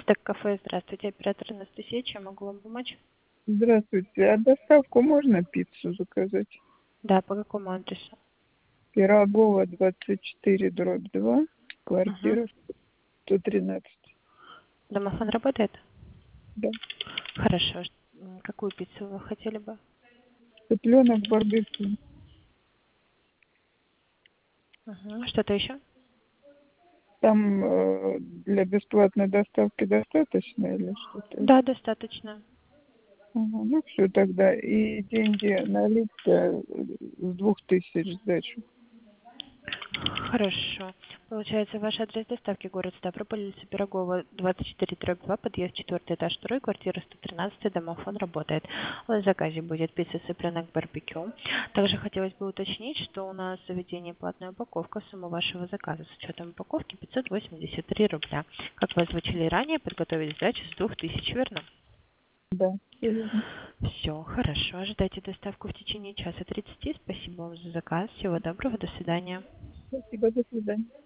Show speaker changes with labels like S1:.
S1: Стек кафе, здравствуйте, оператор Анастасия, чем могу вам помочь?
S2: Здравствуйте. А доставку можно пиццу заказать?
S1: Да, по какому адресу?
S2: Пирогова, 24/2,
S1: Угу.
S2: квартира 113.
S1: Домофон работает?
S2: Да.
S1: Хорошо. Какую пиццу вы хотели бы?
S2: Цыпленок барбекю.
S1: Угу. Что-то еще?
S2: Там для бесплатной доставки достаточно или что-то?
S1: Да, достаточно.
S2: Ага, ну все тогда. И деньги наличие с 2000 сдачу.
S1: Хорошо. Получается, ваш адрес доставки город Ставрополь, улица Пирогова, 24/2, подъезд 4 этаж 2, квартира 113, домофон работает. В заказе будет пицца цыпленок барбекю. Также хотелось бы уточнить, что у нас в заведении платная упаковка, сумма вашего заказа с учетом упаковки 583 рубля. Как вы озвучили ранее, подготовить сдачу с 2000, верно?
S2: Да, всё верно.
S1: Все, хорошо. Ожидайте доставку в течение часа 30. Спасибо вам за заказ. Всего доброго. До свидания.
S2: Спасибо, до свидания.